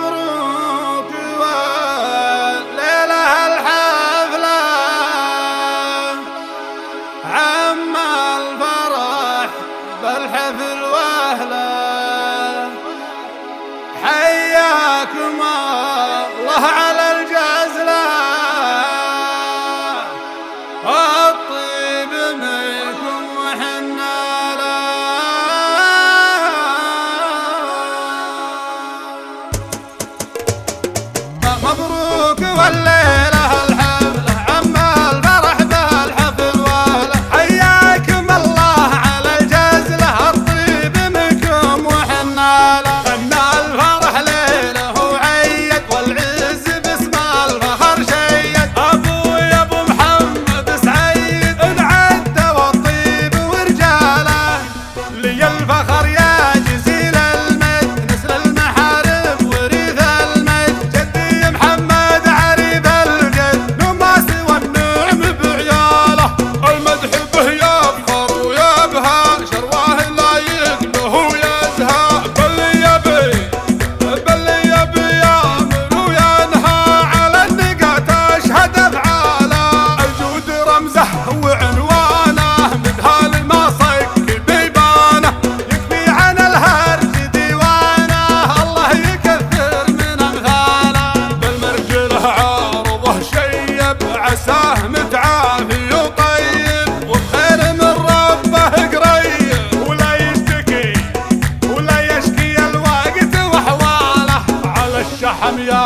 مبروك والليلة الحفلة عم الفرح بالحفل واهله، حياكم الله على الجزلة، الطيب منكم وحنا له. مبروك والليلة الحفلة عم الفرح بالحفل واهله، حياكم الله على الجزلة، الطيب منكم وحنا له. غنى الفرح ليله وعيد والعز باسم الفخر شيد، ابويا ابو محمد سعيد انعد والطيب ورجاله، لي الفخر يا جزيل المجد نسل المحارم وريث المجد، جدي محمد عريف الجد نماس والنعم بعياله، المدح به يبخر ويبهى شرواه لا يقله ويزهى، بل يبي يامر وينهى على النقا تشهد افعاله، الجود رمزه وعنوانه مذهال ما صك بيبانه، يكفي عن الهرج ديوانه الله يكثر من امثاله، بالمرجله عارضه شيب عساه متعافي وطيب، وبخير من ربه قريب، ولا يشتكي الوقت واحواله، على الشحم يا